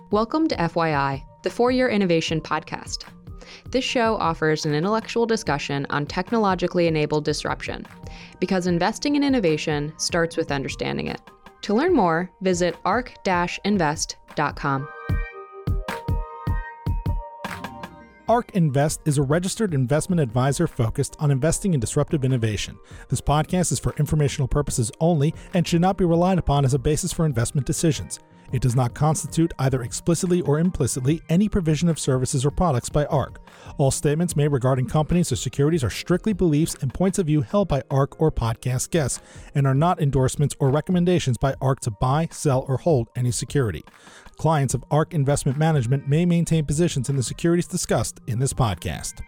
Welcome to FYI, the Four-Year Innovation Podcast. This show offers an intellectual discussion on technologically enabled disruption, because investing in innovation starts with understanding it. To learn more, visit ark-invest.com. ARK Invest is a registered investment advisor focused on investing in disruptive innovation. This podcast is for informational purposes only and should not be relied upon as a basis for investment decisions. It does not constitute, either explicitly or implicitly, any provision of services or products by ARK. All statements made regarding companies or securities are strictly beliefs and points of view held by ARK or podcast guests, and are not endorsements or recommendations by ARK to buy, sell, or hold any security. Clients of ARK Investment Management may maintain positions in the securities discussed in this podcast.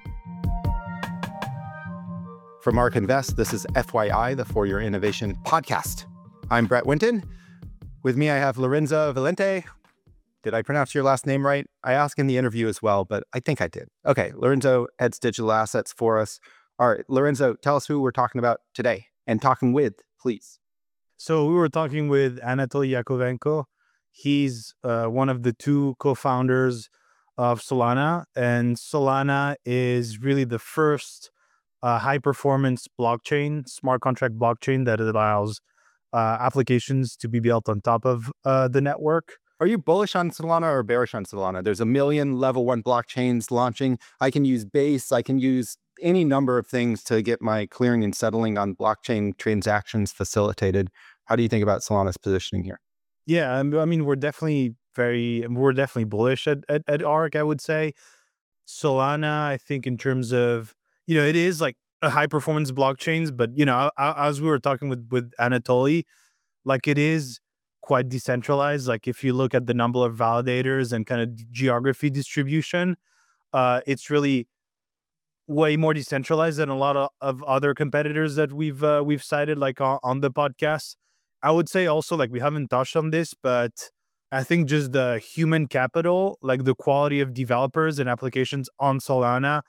From ARK Invest, this is FYI, the Four-Year Innovation Podcast. I'm Brett Winton. With me, I have Lorenzo Valente. Did I pronounce your last name right? I asked in the interview as well, but I think I did. Okay, Lorenzo heads digital assets for us. All right, Lorenzo, tell us who we're talking about today and talking with, please. So we were talking with Anatoly Yakovenko. He's one of the two co-founders of Solana, and Solana is really the first high-performance blockchain, smart contract blockchain that allows applications to be built on top of the network. Are you bullish on Solana or bearish on Solana? There's a million level 1 blockchains launching. I can use Base. I can use any number of things to get my clearing and settling on blockchain transactions facilitated. How do you think about Solana's positioning here? Yeah, I mean, we're definitely bullish at ARK, I would say. Solana, I think in terms of, it is like a high performance blockchains, but as we were talking with Anatoly, like it is quite decentralized. Like if you look at the number of validators and kind of geography distribution, it's really way more decentralized than a lot of other competitors that we've cited like on the podcast. I would say also, like, we haven't touched on this, but I think just the human capital, like the quality of developers and applications on Solana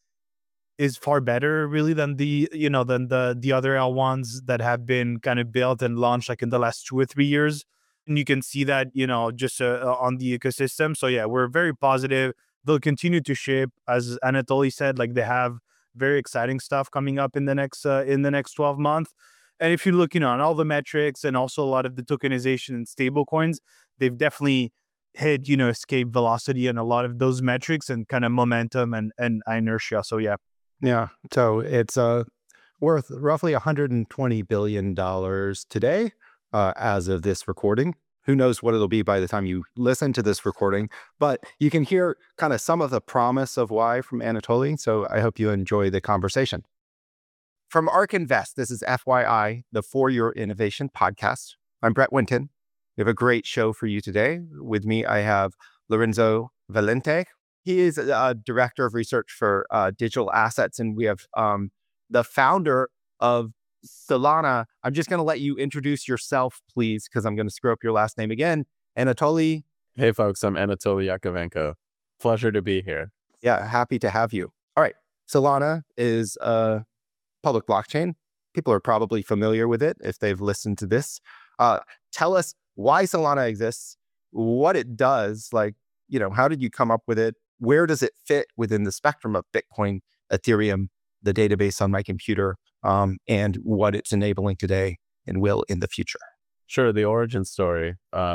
is far better really than the other L1s that have been kind of built and launched like in the last 2 or 3 years. And you can see that, just on the ecosystem. So yeah, we're very positive. They'll continue to ship, as Anatoly said, like they have very exciting stuff coming up in the next 12 months. And if you look, on all the metrics and also a lot of the tokenization and stable coins, they've definitely hit, escape velocity and a lot of those metrics and kind of momentum and inertia. So yeah. Yeah. So it's worth roughly $120 billion today as of this recording. Who knows what it'll be by the time you listen to this recording, but you can hear kind of some of the promise of why from Anatoly. So I hope you enjoy the conversation. From ARK Invest, this is FYI, the Four-Year Innovation Podcast. I'm Brett Winton. We have a great show for you today. With me, I have Lorenzo Valente. He is a director of research for digital assets, and we have the founder of Solana. I'm just going to let you introduce yourself, please, because I'm going to screw up your last name again. Anatoly. Hey, folks, I'm Anatoly Yakovenko. Pleasure to be here. Yeah, happy to have you. All right. Solana is a public blockchain. People are probably familiar with it if they've listened to this. Tell us why Solana exists, what it does, how did you come up with it? Where does it fit within the spectrum of Bitcoin, Ethereum, the database on my computer, and what it's enabling today and will in the future? Sure, the origin story.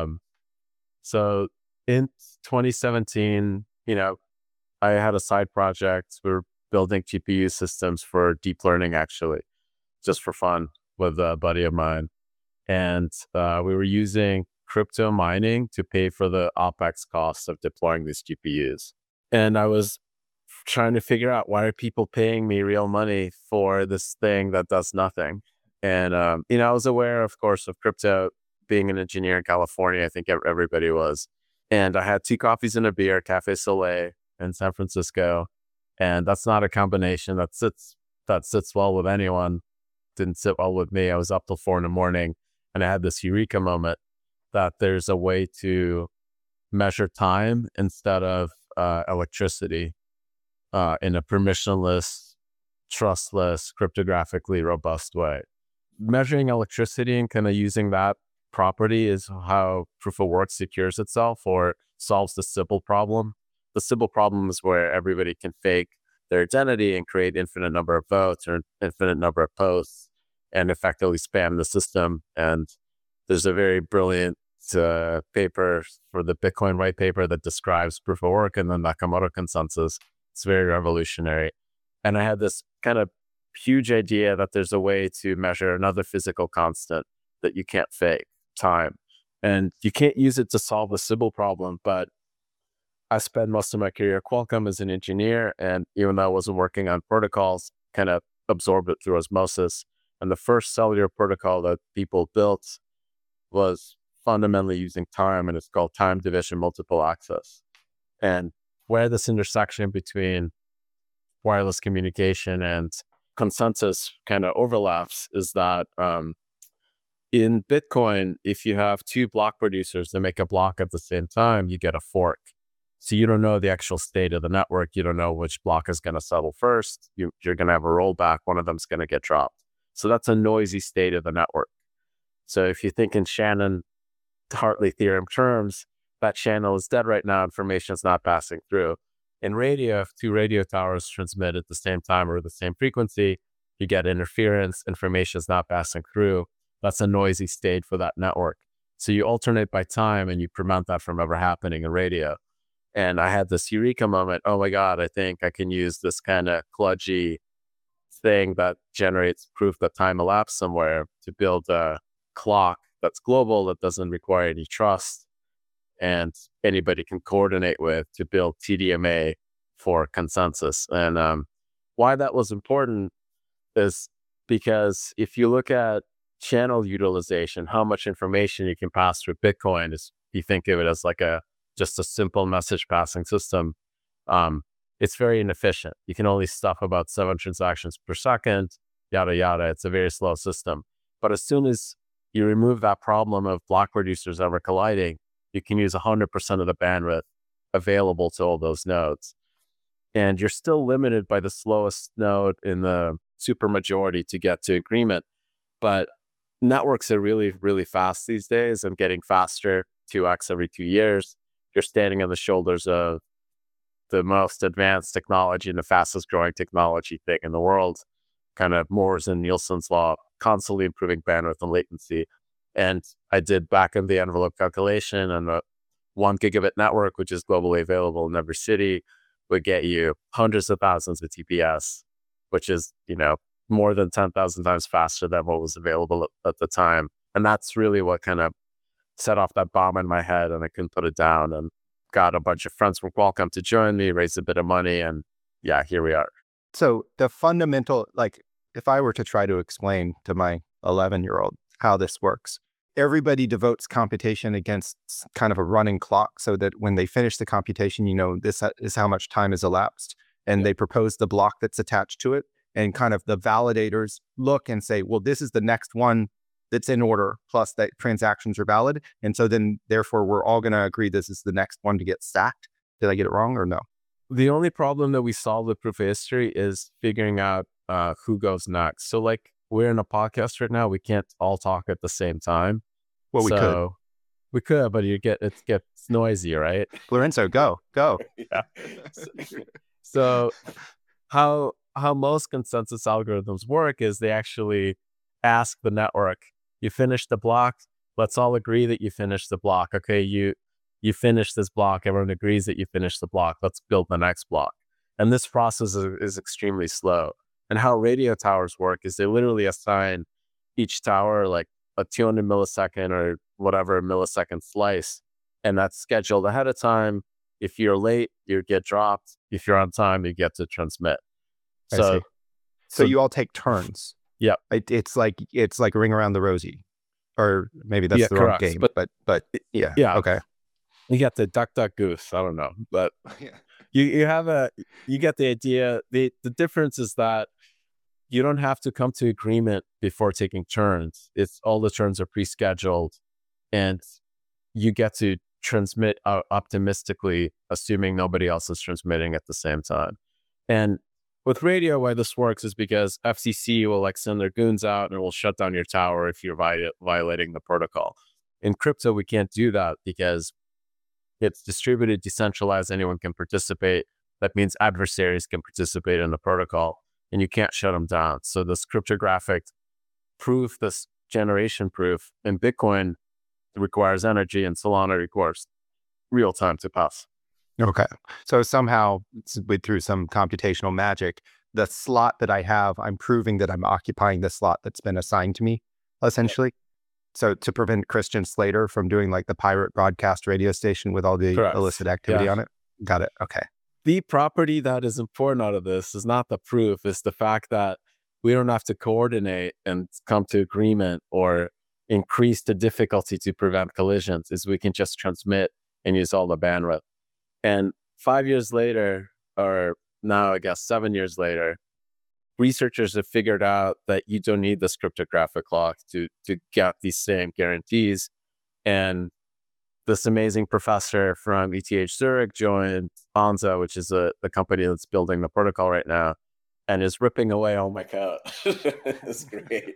So in 2017, I had a side project. We were building GPU systems for deep learning, actually, just for fun with a buddy of mine. And we were using crypto mining to pay for the OpEx costs of deploying these GPUs. And I was trying to figure out, why are people paying me real money for this thing that does nothing? And, I was aware, of course, of crypto. Being an engineer in California, I think everybody was. And I had 2 coffees and a beer, Cafe Soleil in San Francisco. And that's not a combination that sits well with anyone. Didn't sit well with me. I was up till 4 a.m. and I had this eureka moment that there's a way to measure time instead of electricity in a permissionless, trustless, cryptographically robust way. Measuring electricity and kind of using that property is how proof of work secures itself or solves the Sybil problem. The Sybil problem is where everybody can fake their identity and create infinite number of votes or infinite number of posts and effectively spam the system. And there's a very brilliant paper for the Bitcoin white paper that describes proof of work and the Nakamoto consensus. It's very revolutionary. And I had this kind of huge idea that there's a way to measure another physical constant that you can't fake, time. And you can't use it to solve the Sybil problem, but I spent most of my career at Qualcomm as an engineer, and even though I wasn't working on protocols, kind of absorbed it through osmosis. And the first cellular protocol that people built was fundamentally using time, and it's called time division multiple access. And where this intersection between wireless communication and consensus kind of overlaps is that in Bitcoin, if you have two block producers that make a block at the same time, you get a fork. So you don't know the actual state of the network. You don't know which block is going to settle first. You're going to have a rollback. One of them's going to get dropped. So that's a noisy state of the network. So if you think in Shannon-Hartley theorem terms, that channel is dead right now. Information is not passing through. In radio, if two radio towers transmit at the same time or the same frequency, you get interference. Information is not passing through. That's a noisy state for that network. So you alternate by time and you prevent that from ever happening in radio. And I had this eureka moment. Oh my God, I think I can use this kind of kludgy thing that generates proof that time elapsed somewhere to build a clock that's global, that doesn't require any trust, and anybody can coordinate with to build TDMA for consensus. And why that was important is because if you look at channel utilization, how much information you can pass through Bitcoin is, you think of it as like just a simple message passing system. It's very inefficient. You can only stuff about 7 transactions per second, yada, yada. It's a very slow system. But as soon as you remove that problem of block producers ever colliding, you can use 100% of the bandwidth available to all those nodes. And you're still limited by the slowest node in the supermajority to get to agreement. But networks are really, really fast these days and getting faster, 2x every 2 years. You're standing on the shoulders of the most advanced technology and the fastest growing technology thing in the world, kind of Moore's and Nielsen's law, constantly improving bandwidth and latency. And I did back in the envelope calculation, and a 1 gigabit network, which is globally available in every city, would get you hundreds of thousands of TPS, which is, more than 10,000 times faster than what was available at the time. And that's really what kind of set off that bomb in my head, and I couldn't put it down, and got a bunch of friends from Qualcomm to join me, raised a bit of money, and yeah, here we are. So the fundamental, if I were to try to explain to my 11-year-old how this works, everybody devotes computation against kind of a running clock so that when they finish the computation, this is how much time has elapsed. And they propose the block that's attached to it. And kind of the validators look and say, well, this is the next one that's in order, plus that transactions are valid. And so then, therefore, we're all going to agree this is the next one to get stacked. Did I get it wrong or no? The only problem that we solve with proof of history is figuring out who goes next. So we're in a podcast right now. We can't all talk at the same time. Well, we could, but it gets noisy, right? Lorenzo, go. Yeah. So how most consensus algorithms work is they actually ask the network, you finished the block, let's all agree that you finished the block. Okay, you finished this block, everyone agrees that you finished the block, let's build the next block. And this process is extremely slow. And how radio towers work is they literally assign each tower like a 200 millisecond or whatever millisecond slice, and that's scheduled ahead of time. If you're late, you get dropped. If you're on time, you get to transmit. So you all take turns. Yeah, it's like Ring Around the Rosie, or maybe that's the wrong game. But yeah, okay. You get the duck goose. I don't know, but you get the idea. The difference is that you don't have to come to agreement before taking turns. It's all the turns are pre-scheduled, and you get to transmit optimistically, assuming nobody else is transmitting at the same time. And with radio, why this works is because FCC will send their goons out and it will shut down your tower if you're violating the protocol. In crypto, we can't do that because it's distributed, decentralized, anyone can participate. That means adversaries can participate in the protocol and you can't shut them down. So this cryptographic proof, this generation proof in Bitcoin requires energy and Solana requires real time to pass. Okay. So somehow through some computational magic, the slot that I have, I'm proving that I'm occupying the slot that's been assigned to me, essentially. So to prevent Christian Slater from doing like the pirate broadcast radio station with all the Correct. illicit activity Yeah. on it. Got it. Okay. The property that is important out of this is not the proof, it's the fact that we don't have to coordinate and come to agreement or increase the difficulty to prevent collisions, is we can just transmit and use all the bandwidth. And 5 years later, or now I guess 7 years later, researchers have figured out that you don't need this cryptographic lock to get these same guarantees. And this amazing professor from ETH Zurich joined Ansa, which is the company that's building the protocol right now, and is ripping away all my code. It's great.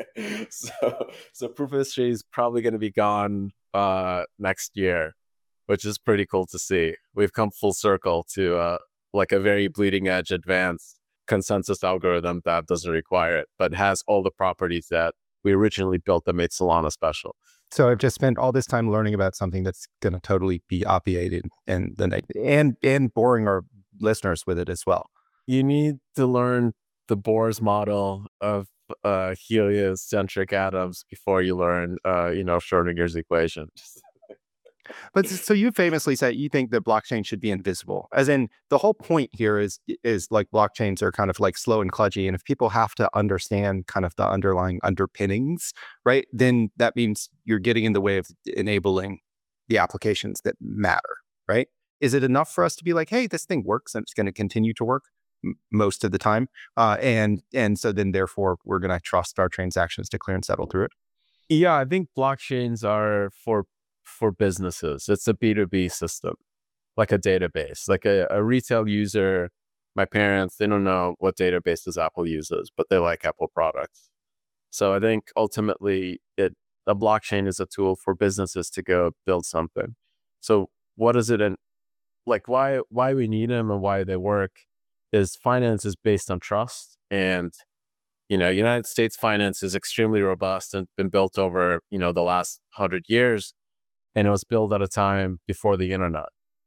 So proof of history is probably going to be gone next year, which is pretty cool to see. We've come full circle to like a very bleeding edge advanced consensus algorithm that doesn't require it, but has all the properties that we originally built that made Solana special. So I've just spent all this time learning about something that's going to totally be obviated and boring our listeners with it as well. You need to learn the Bohr's model of heliocentric atoms before you learn, Schrodinger's equation. But so you famously said you think that blockchain should be invisible, as in the whole point here is like blockchains are kind of like slow and kludgy. And if people have to understand kind of the underlying underpinnings, right, then that means you're getting in the way of enabling the applications that matter, right? Is it enough for us to be like, hey, this thing works and it's going to continue to work most of the time? And so then therefore we're going to trust our transactions to clear and settle through it. Yeah, I think blockchains are for businesses. It's a B2B system, like a database, like a retail user. My parents, they don't know what databases Apple uses, but they like Apple products. So I think ultimately a blockchain is a tool for businesses to go build something. So what is it? And like why we need them and why they work is finance is based on trust. And United States finance is extremely robust and been built over, the last 100 years. And it was built at a time before the internet.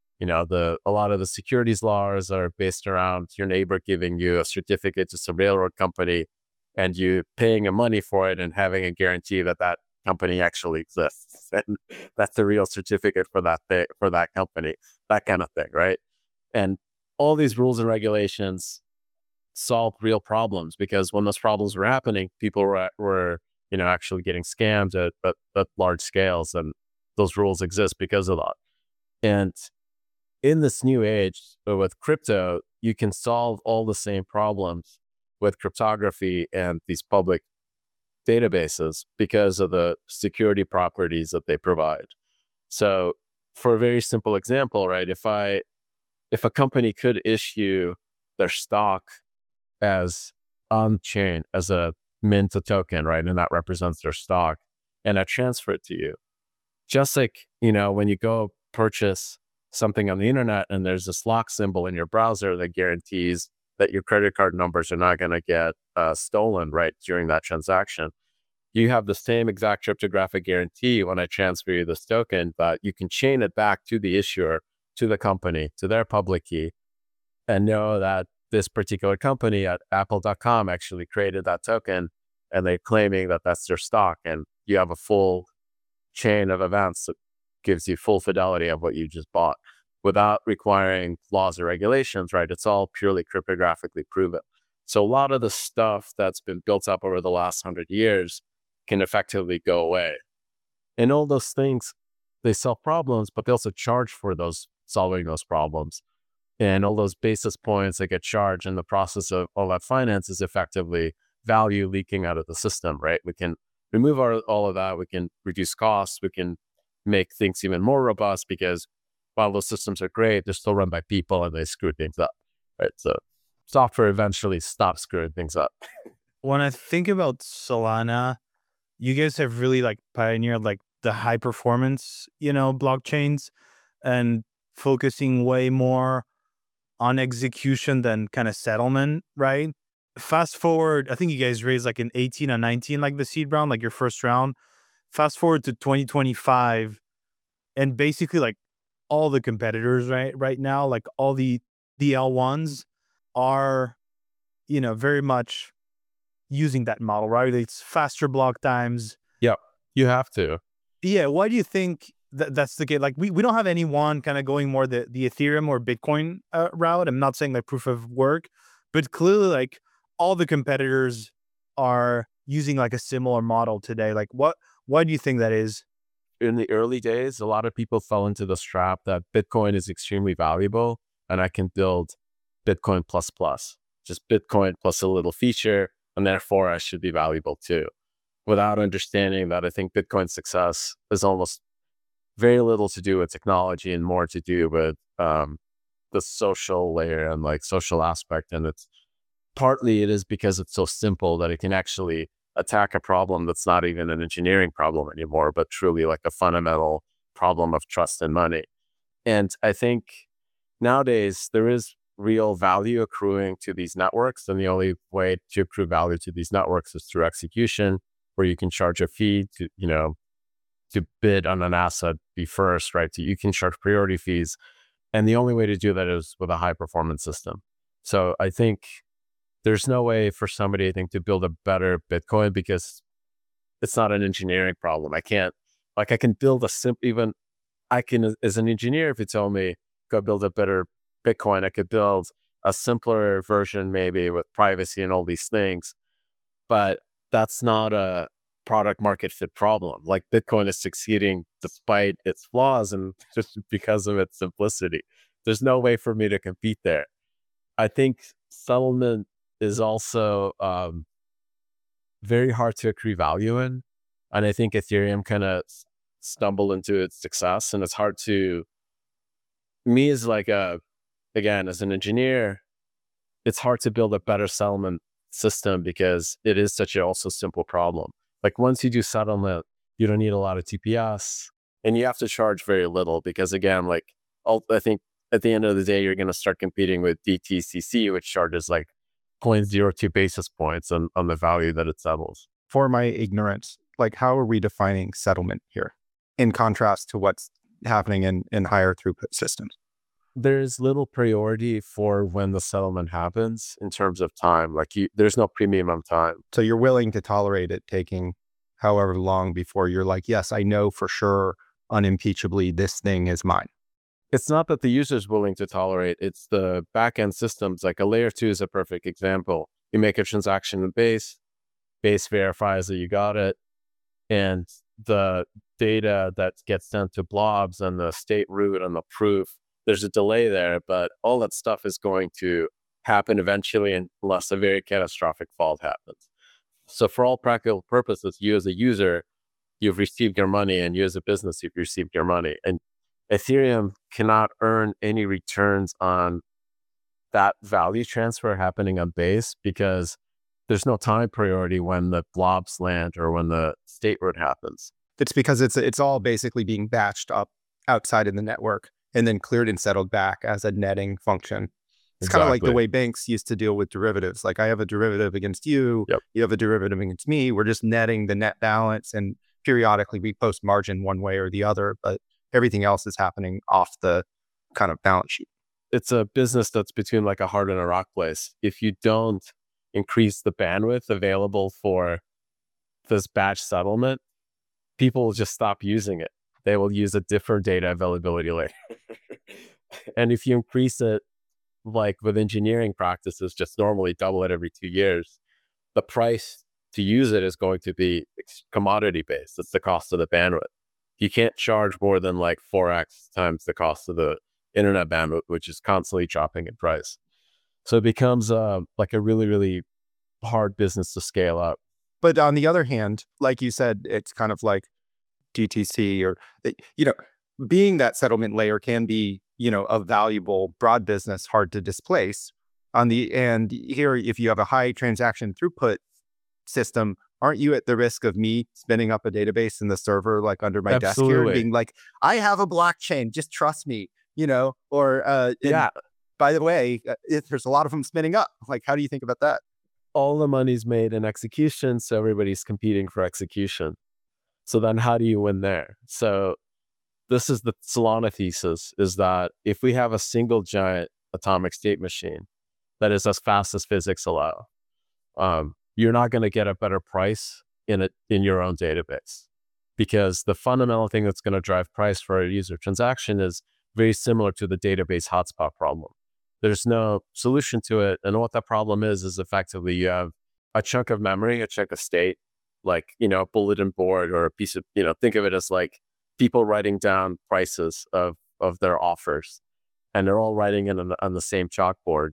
A lot of the securities laws are based around your neighbor giving you a certificate to some railroad company and you paying a money for it and having a guarantee that that company actually exists. And that's the real certificate for that company, that kind of thing, right? And all these rules and regulations solve real problems, because when those problems were happening, people were actually getting scammed at large scales, and those rules exist because of that. And in this new age with crypto, you can solve all the same problems with cryptography and these public databases because of the security properties that they provide. So for a very simple example, right, if a company could issue their stock as on-chain, as a mint a token, right, and that represents their stock, and I transfer it to you, just like, when you go purchase something on the internet and there's this lock symbol in your browser that guarantees that your credit card numbers are not going to get stolen, right, during that transaction. You have the same exact cryptographic guarantee when I transfer you this token, but you can chain it back to the issuer, to the company, to their public key, and know that this particular company at apple.com actually created that token and they're claiming that that's their stock. And you have a full chain of events that gives you full fidelity of what you just bought without requiring laws or regulations, right? It's all purely cryptographically proven. So a lot of the stuff that's been built up over the last 100 years can effectively go away. And all those things, they solve problems, but they also charge for solving those problems. And all those basis points that get charged in the process of all that finance is effectively value leaking out of the system, right? We can remove all of that. We can reduce costs. We can make things even more robust, because while those systems are great, they're still run by people and they screw things up, right? So software eventually stops screwing things up. When I think about Solana, you guys have really pioneered the high performance, blockchains, and focusing way more on execution than kind of settlement, right? Fast forward, I think you guys raised like in 18 or 19, like the seed round, like your first round. Fast forward to 2025, and basically like all the competitors right now, like all the L1s are, very much using that model, right? It's faster block times. Yeah, you have to. Yeah. Why do you think that's the case? Like we don't have anyone kind of going more the Ethereum or Bitcoin route. I'm not saying like proof of work, but clearly like all the competitors are using like a similar model today. Like why do you think that is? In the early days, a lot of people fell into this trap that Bitcoin is extremely valuable and I can build Bitcoin plus plus, just Bitcoin plus a little feature, and therefore I should be valuable too, without understanding that I think Bitcoin's success is almost very little to do with technology and more to do with the social layer and like social aspect. And it's partly it is because it's so simple that it can actually attack a problem that's not even an engineering problem anymore, but truly like a fundamental problem of trust and money. And I think nowadays there is real value accruing to these networks. And the only way to accrue value to these networks is through execution, where you can charge a fee to bid on an asset be first, right? So you can charge priority fees. And the only way to do that is with a high performance system. So I think there's no way for somebody, I think, to build a better Bitcoin because it's not an engineering problem. I can build as an engineer, if you tell me, go build a better Bitcoin, I could build a simpler version maybe with privacy and all these things. But that's not a product market fit problem. Like Bitcoin is succeeding despite its flaws and just because of its simplicity. There's no way for me to compete there. I think settlement is also very hard to accrue value in. And I think Ethereum kind of stumbled into its success. And it's hard to, me as like again, as an engineer, it's hard to build a better settlement system because it is such a also simple problem. Like once you do settlement, you don't need a lot of TPS and you have to charge very little because again, like I think at the end of the day, you're going to start competing with DTCC, which charges like 0.02 basis points on the value that it settles. For my ignorance, like how are we defining settlement here in contrast to what's happening in higher throughput systems? There's little priority for when the settlement happens in terms of time. Like there's no premium time. So you're willing to tolerate it taking however long before you're like, yes, I know for sure, unimpeachably, this thing is mine. It's not that the user is willing to tolerate, it's the backend systems. Like a layer 2 is a perfect example. You make a transaction in Base verifies that you got it, and the data that gets sent to blobs and the state root and the proof, there's a delay there, but all that stuff is going to happen eventually unless a very catastrophic fault happens. So for all practical purposes, you as a user, you've received your money, and you as a business, you've received your money. And Ethereum cannot earn any returns on that value transfer happening on Base because there's no time priority when the blobs land or when the state root happens. It's because it's all basically being batched up outside of the network and then cleared and settled back as a netting function. It's kind of like the way banks used to deal with derivatives. Like I have a derivative against you, Yep. You have a derivative against me. We're just netting the net balance, and periodically we post margin one way or the other, but everything else is happening off the kind of balance sheet. It's a business that's between like a hard and a rock place. If you don't increase the bandwidth available for this batch settlement, people will just stop using it. They will use a different data availability layer. And if you increase it, like with engineering practices, just normally double it every 2 years, the price to use it is going to be commodity based. It's the cost of the bandwidth. You can't charge more than like 4x times the cost of the internet bandwidth, which is constantly dropping in price. So it becomes like a really, really hard business to scale up. But on the other hand, like you said, it's kind of like DTC or, being that settlement layer can be, a valuable broad business, hard to displace. And here, if you have a high transaction throughput system aren't you at the risk of me spinning up a database in the server, like under my desk here, and Absolutely. being like, I have a blockchain, just trust me, or Yeah. by the way, if there's a lot of them spinning up, like, how do you think about that? All the money's made in execution, so everybody's competing for execution. So then how do you win there? So this is the Solana thesis, is that if we have a single giant atomic state machine that is as fast as physics allow, you're not going to get a better price in your own database, because the fundamental thing that's going to drive price for a user transaction is very similar to the database hotspot problem. There's no solution to it. And what that problem is effectively you have a chunk of memory, a chunk of state, like, a bulletin board or a piece of, think of it as like people writing down prices of their offers, and they're all writing it on the same chalkboard.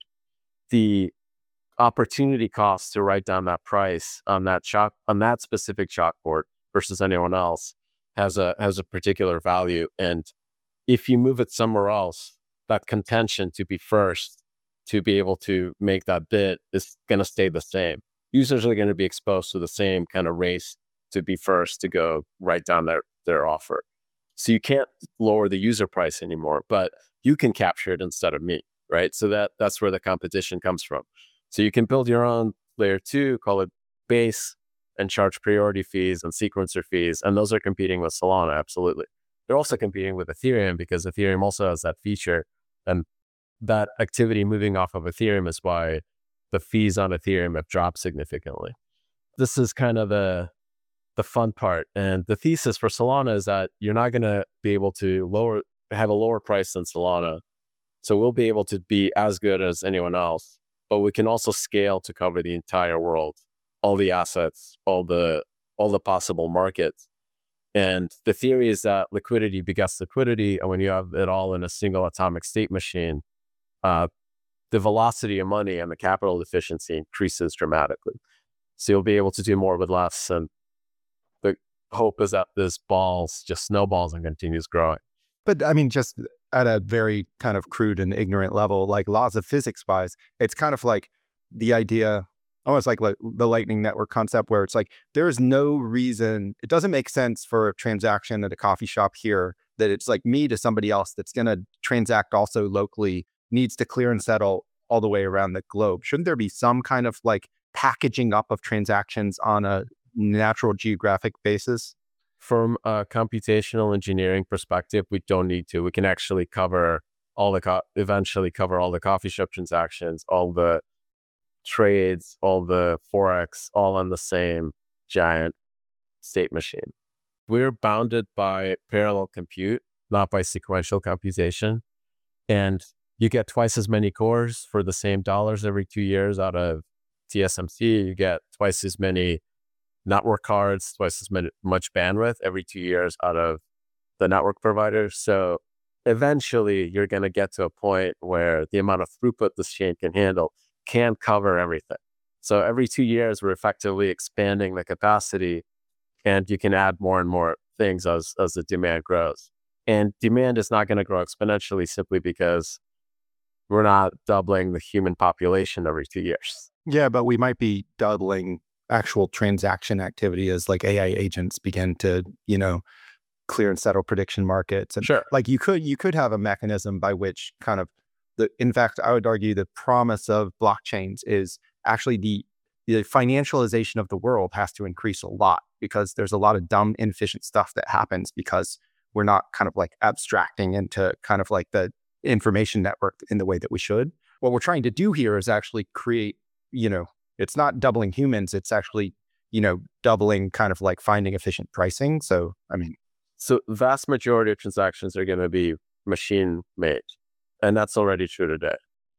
The opportunity cost to write down that price on that specific chalkboard versus anyone else has a particular value. And if you move it somewhere else, that contention to be first, to be able to make that bid, is going to stay the same. Users are going to be exposed to the same kind of race to be first to go write down their offer. So you can't lower the user price anymore, but you can capture it instead of me, right? So that's where the competition comes from. So you can build your own layer 2, call it base, and charge priority fees and sequencer fees. And those are competing with Solana, absolutely. They're also competing with Ethereum, because Ethereum also has that feature. And that activity moving off of Ethereum is why the fees on Ethereum have dropped significantly. This is kind of the fun part. And the thesis for Solana is that you're not going to be able to have a lower price than Solana. So we'll be able to be as good as anyone else, but we can also scale to cover the entire world, all the assets, all the possible markets. And the theory is that liquidity begets liquidity. And when you have it all in a single atomic state machine, the velocity of money and the capital efficiency increases dramatically. So you'll be able to do more with less. And the hope is that this ball just snowballs and continues growing. But I mean, just at a very kind of crude and ignorant level, like laws of physics wise, it's kind of like the idea, almost like the Lightning Network concept, where it's like, there is no reason, it doesn't make sense for a transaction at a coffee shop here that it's like me to somebody else that's going to transact also locally needs to clear and settle all the way around the globe. Shouldn't there be some kind of like packaging up of transactions on a natural geographic basis? From a computational engineering perspective, we don't need to. We can actually cover eventually cover all the coffee shop transactions, all the trades, all the Forex, all on the same giant state machine. We're bounded by parallel compute, not by sequential computation. And you get twice as many cores for the same dollars every 2 years out of TSMC. You get twice as many network cards, twice as much bandwidth every 2 years out of the network providers. So eventually you're going to get to a point where the amount of throughput this chain can handle can cover everything. So every 2 years, we're effectively expanding the capacity, and you can add more and more things as the demand grows. And demand is not going to grow exponentially simply because we're not doubling the human population every 2 years. Yeah, but we might be doubling actual transaction activity as like AI agents begin to, clear and settle prediction markets. And sure, like you could have a mechanism by which kind of in fact, I would argue the promise of blockchains is actually the financialization of the world has to increase a lot, because there's a lot of dumb, inefficient stuff that happens because we're not kind of like abstracting into kind of like the information network in the way that we should. What we're trying to do here is actually create, it's not doubling humans, it's actually, doubling kind of like finding efficient pricing. So, So the vast majority of transactions are going to be machine made. And that's already true today.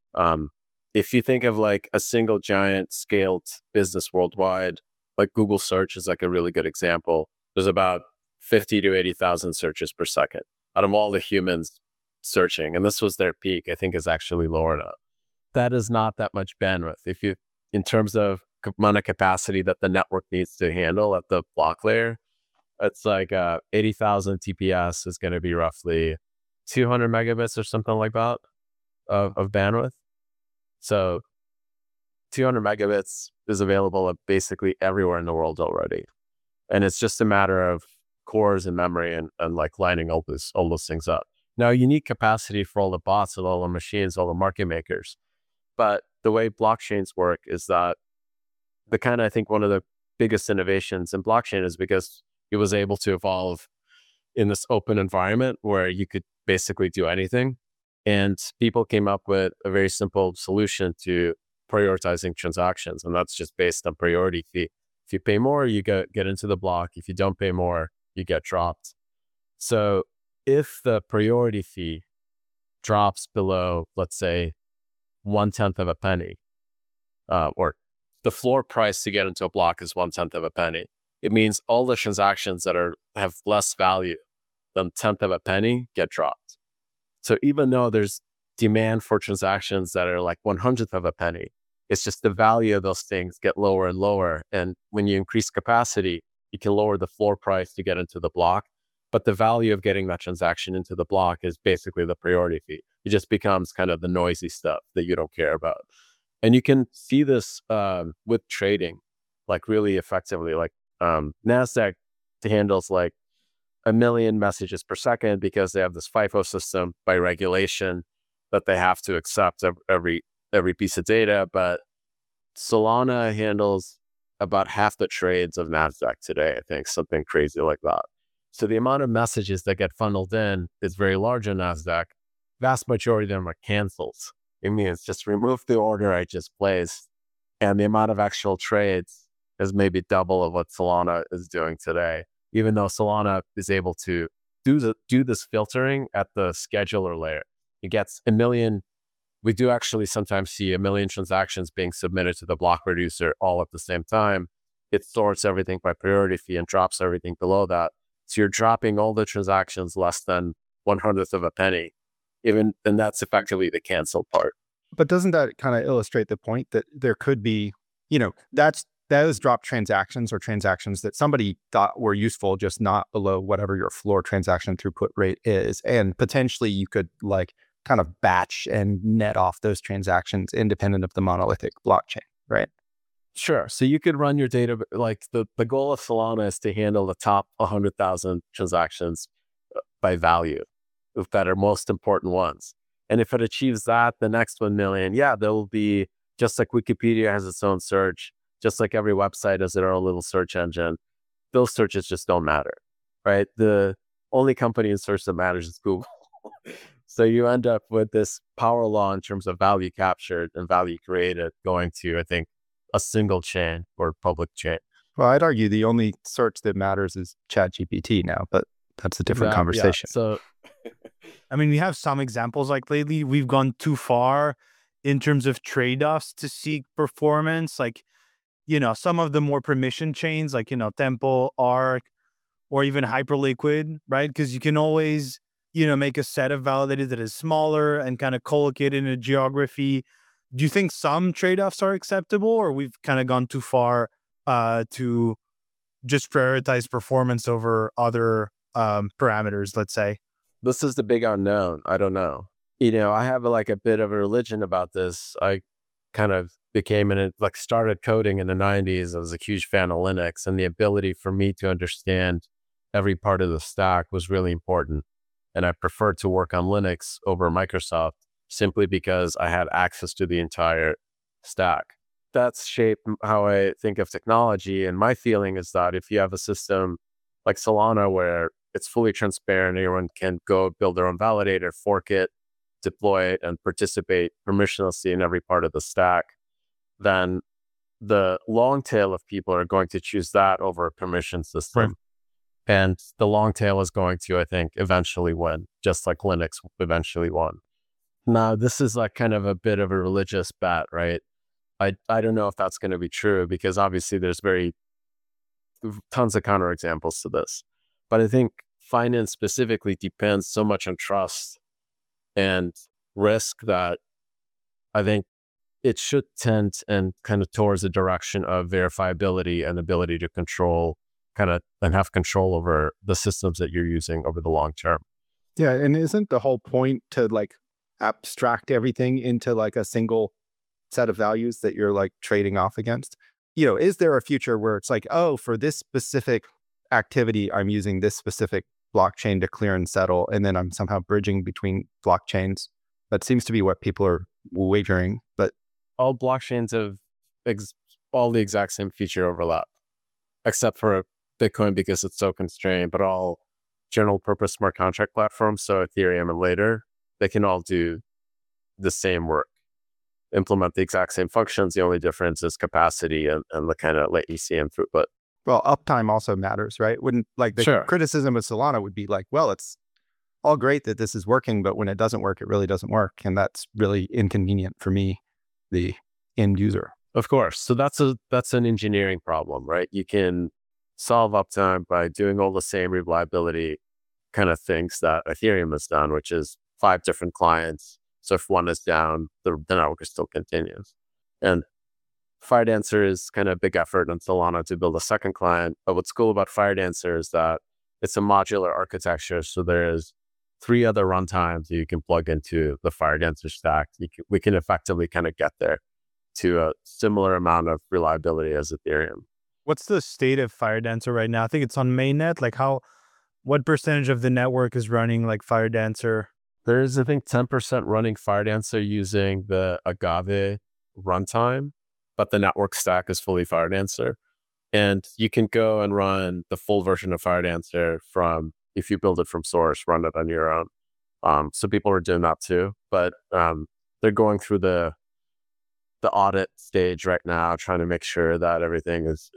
If you think of like a single giant scaled business worldwide, like Google search is like a really good example. There's about 50 to 80,000 searches per second out of all the humans searching. And this was their peak, I think is actually lower now. That is not that much bandwidth. In terms of amount of capacity that the network needs to handle at the block layer, it's like 80,000 TPS is going to be roughly 200 megabits or something like that of bandwidth. So 200 megabits is available at basically everywhere in the world already. And it's just a matter of cores and memory and like lining all those things up. Now you need capacity for all the bots and all the machines, all the market makers. But the way blockchains work is that I think one of the biggest innovations in blockchain is because it was able to evolve in this open environment where you could basically do anything. And people came up with a very simple solution to prioritizing transactions. And that's just based on priority fee. If you pay more, you get into the block. If you don't pay more, you get dropped. So if the priority fee drops below, let's say, 1/10 of a penny, or the floor price to get into a block is 1/10 of a penny, it means all the transactions that have less value than 1/10 of a penny get dropped. So even though there's demand for transactions that are like 1/100th of a penny, it's just the value of those things get lower and lower. And when you increase capacity, you can lower the floor price to get into the block. But the value of getting that transaction into the block is basically the priority fee. It just becomes kind of the noisy stuff that you don't care about. And you can see this with trading, like really effectively. Like NASDAQ handles like 1 million messages per second because they have this FIFO system by regulation that they have to accept every piece of data. But Solana handles about half the trades of NASDAQ today, I think, something crazy like that. So the amount of messages that get funneled in is very large on NASDAQ. Vast majority of them are cancels. It means just remove the order I just placed. And the amount of actual trades is maybe double of what Solana is doing today, even though Solana is able to do this filtering at the scheduler layer. It gets 1 million. We do actually sometimes see 1 million transactions being submitted to the block reducer all at the same time. It sorts everything by priority fee and drops everything below that. So you're dropping all the transactions less than 1/100th of a penny, and that's effectively the cancel part. But doesn't that kind of illustrate the point that there could be, those drop transactions or transactions that somebody thought were useful, just not below whatever your floor transaction throughput rate is. And potentially you could like kind of batch and net off those transactions independent of the monolithic blockchain, right? Sure. So you could run your data, like the goal of Solana is to handle the top 100,000 transactions by value that are most important ones. And if it achieves that, the next 1 million, there will be, just like Wikipedia has its own search, just like every website has their own little search engine, those searches just don't matter, right? The only company in search that matters is Google. So you end up with this power law in terms of value captured and value created going to, I think, a single chain or public chain. Well, I'd argue the only search that matters is ChatGPT now, but that's a different conversation. Yeah. So, I mean, we have some examples like lately we've gone too far in terms of trade-offs to seek performance. Like, some of the more permission chains like, Tempo, Arc, or even Hyperliquid, right? Because you can always, make a set of validators that is smaller and kind of collocate in a geography. Do you think some trade-offs are acceptable, or we've kind of gone too far to just prioritize performance over other parameters, let's say? This is the big unknown. I don't know. I have a bit of a religion about this. I kind of started coding in the 90s. I was a huge fan of Linux, and the ability for me to understand every part of the stack was really important. And I preferred to work on Linux over Microsoft simply because I had access to the entire stack. That's shaped how I think of technology. And my feeling is that if you have a system like Solana where it's fully transparent, anyone can go build their own validator, fork it, deploy it, and participate permissionlessly in every part of the stack, then the long tail of people are going to choose that over a permission system. Right. And the long tail is going to, I think, eventually win, just like Linux eventually won. Now, this is like kind of a bit of a religious bet, right? I don't know if that's going to be true because obviously there's tons of counterexamples to this. But I think finance specifically depends so much on trust and risk that I think it should tend and kind of towards the direction of verifiability and ability to control and have control over the systems that you're using over the long term. Yeah. And isn't the whole point to like abstract everything into like a single set of values that you're like trading off against? Is there a future where it's like, oh, for this specific activity, I'm using this specific blockchain to clear and settle, and then I'm somehow bridging between blockchains? That seems to be what people are wagering, but all blockchains have all the exact same feature overlap, except for Bitcoin because it's so constrained, but all general purpose smart contract platforms, so Ethereum and later, they can all do the same work, implement the exact same functions. The only difference is capacity and the kind of latency and throughput. well, uptime also matters, right? Wouldn't like the Sure. criticism of Solana would be like, well, it's all great that this is working, but when it doesn't work, it really doesn't work. And that's really inconvenient for me, the end user. Of course. So that's an engineering problem, right? You can solve uptime by doing all the same reliability kind of things that Ethereum has done, which is 5 different clients. So if one is down, the network still continues. And Firedancer is kind of a big effort on Solana to build a second client. But what's cool about Firedancer is that it's a modular architecture. So there's 3 other runtimes that you can plug into the Firedancer stack. We can effectively kind of get there to a similar amount of reliability as Ethereum. What's the state of Firedancer right now? I think it's on mainnet. Like what percentage of the network is running like Firedancer? There's, I think, 10% running Firedancer using the Agave runtime, but the network stack is fully Firedancer. And you can go and run the full version of Firedancer if you build it from source, run it on your own. So people are doing that too, but they're going through the audit stage right now, trying to make sure that everything is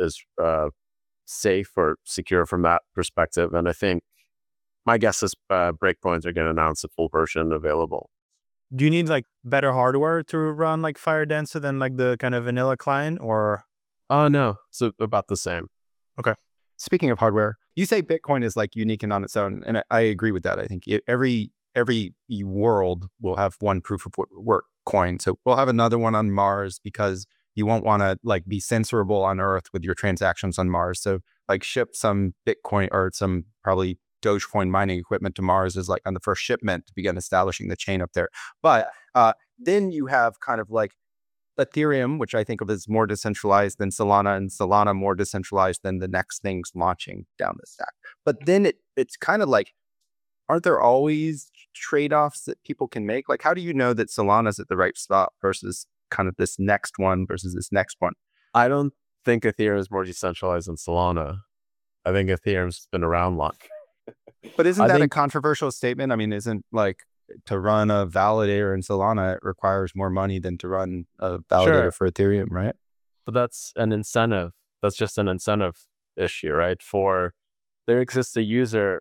safe or secure from that perspective. And I think my guess is Breakpoints are going to announce a full version available. Do you need like better hardware to run like Firedancer than like the kind of vanilla client, or? Oh, no. So about the same. Speaking of hardware, you say Bitcoin is like unique and on its own, and I agree with that. I think every world will have one proof of work coin. So we'll have another one on Mars because you won't want to like be censorable on Earth with your transactions on Mars. So like ship some Bitcoin or some probably Dogecoin mining equipment to Mars is like on the first shipment to begin establishing the chain up there. But then you have kind of like Ethereum, which I think of as more decentralized than Solana, and Solana more decentralized than the next things launching down the stack. But then it's kind of like, aren't there always trade-offs that people can make? Like, how do you know that Solana's at the right spot versus kind of this next one versus this next one? I don't think Ethereum is more decentralized than Solana. I think Ethereum's been around long. But isn't that a controversial statement? I mean, isn't like to run a validator in Solana, it requires more money than to run a validator for Ethereum, right? But that's an incentive. That's just an incentive issue, right? There exists a user,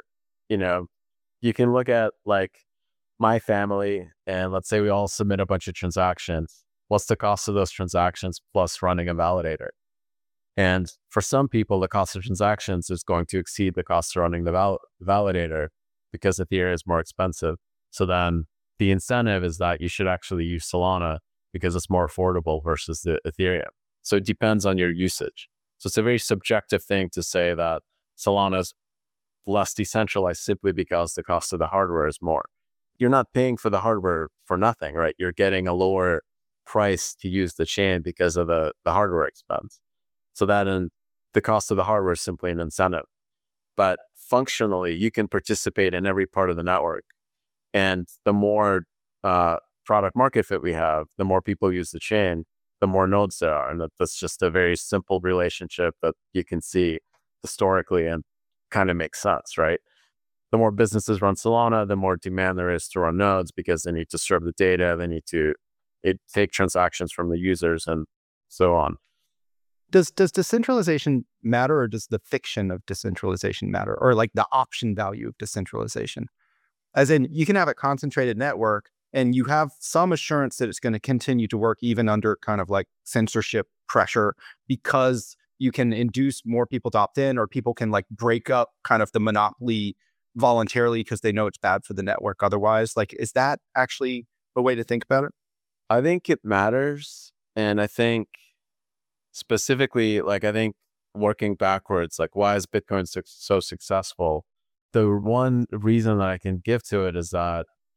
you can look at like my family and let's say we all submit a bunch of transactions. What's the cost of those transactions plus running a validator? And for some people, the cost of transactions is going to exceed the cost of running the validator because Ethereum is more expensive. So then the incentive is that you should actually use Solana because it's more affordable versus the Ethereum. So it depends on your usage. So it's a very subjective thing to say that Solana is less decentralized simply because the cost of the hardware is more. You're not paying for the hardware for nothing, right? You're getting a lower price to use the chain because of the hardware expense. So that the cost of the hardware is simply an incentive. But functionally, you can participate in every part of the network. And the more product market fit we have, the more people use the chain, the more nodes there are. And that's just a very simple relationship that you can see historically and kind of makes sense, right? The more businesses run Solana, the more demand there is to run nodes because they need to serve the data, they need to take transactions from the users and so on. Does decentralization matter, or does the fiction of decentralization matter, or like the option value of decentralization? As in, you can have a concentrated network and you have some assurance that it's going to continue to work even under kind of like censorship pressure because you can induce more people to opt in, or people can like break up kind of the monopoly voluntarily because they know it's bad for the network otherwise. Like, is that actually a way to think about it? I think it matters. And I think specifically, like, I think working backwards, like, why is Bitcoin so successful? The one reason that I can give to it is that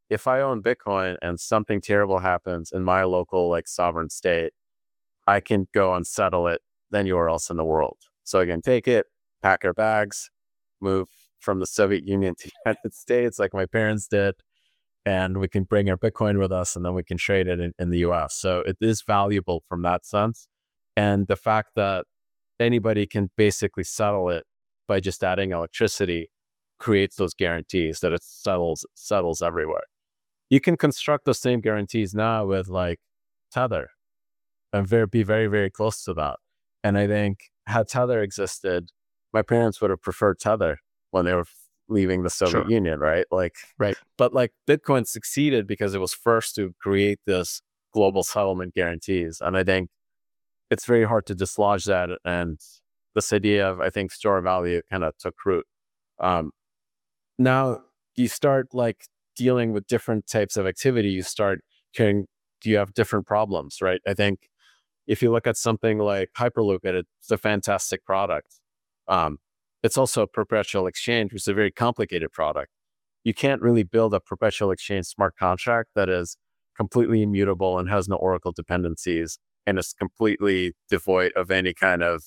if I own Bitcoin and something terrible happens in my local like sovereign state, I can go and settle it anywhere else in the world. So I can take it, pack our bags, move from the Soviet Union to the United States like my parents did, and we can bring our Bitcoin with us and then we can trade it in the US. So it is valuable from that sense. And the fact that anybody can basically settle it by just adding electricity creates those guarantees that it settles everywhere. You can construct those same guarantees now with like Tether and be very, very close to that. And I think had Tether existed, my parents would have preferred Tether when they were leaving the Soviet Union, right? Like, Right. But like Bitcoin succeeded because it was first to create this global settlement guarantees. And I think it's very hard to dislodge that. And this idea of, I think, store value kind of took root. Now you start like dealing with different types of activity. You start caring, do you have different problems, right? I think if you look at something like Hyperloop, it's a fantastic product. It's also a perpetual exchange, which is a very complicated product. You can't really build a perpetual exchange smart contract that is completely immutable and has no Oracle dependencies and is completely devoid of any kind of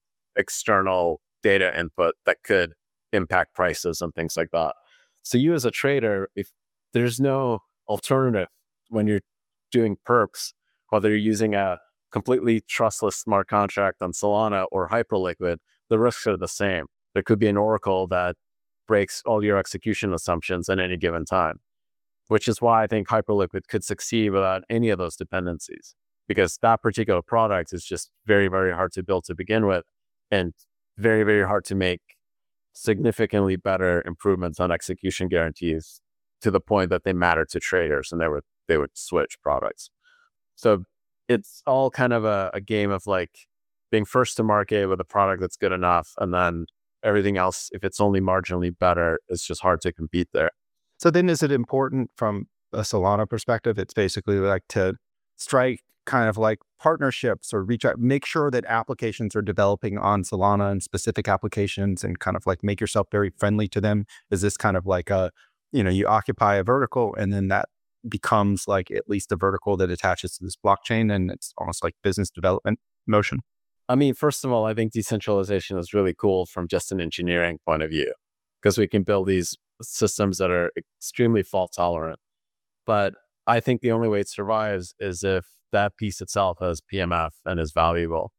external data input that could impact prices and things like that. So you as a trader, if there's no alternative when you're doing perps, whether you're using a completely trustless smart contract on Solana or Hyperliquid, the risks are the same. There could be an Oracle that breaks all your execution assumptions at any given time, which is why I think Hyperliquid could succeed without any of those dependencies, because that particular product is just very, very hard to build to begin with and very, very hard to make significantly better improvements on execution guarantees to the point that they matter to traders and they would switch products. So it's all kind of a game of like being first to market with a product that's good enough, and then everything else, if it's only marginally better, it's just hard to compete there. So then is it important from a Solana perspective? It's basically like to strike kind of like partnerships or reach out, make sure that applications are developing on Solana and specific applications and kind of like make yourself very friendly to them. Is this kind of like you occupy a vertical and then that becomes like at least a vertical that attaches to this blockchain, and it's almost like business development motion? I mean, first of all, I think decentralization is really cool from just an engineering point of view, because we can build these systems that are extremely fault tolerant. But I think the only way it survives is if that piece itself has PMF and is valuable.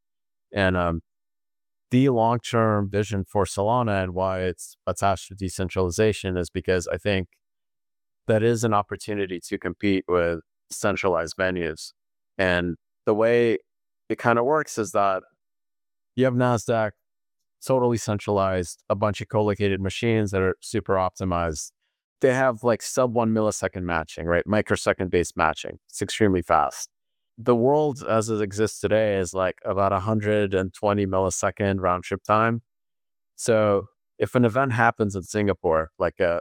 And the long-term vision for Solana and why it's attached to decentralization is because I think that is an opportunity to compete with centralized venues. And the way it kind of works is that you have NASDAQ totally centralized, a bunch of co-located machines that are super optimized. They have like sub 1 millisecond matching, right? Microsecond based matching. It's extremely fast. The world as it exists today is like about 120 millisecond round trip time. So if an event happens in Singapore, like a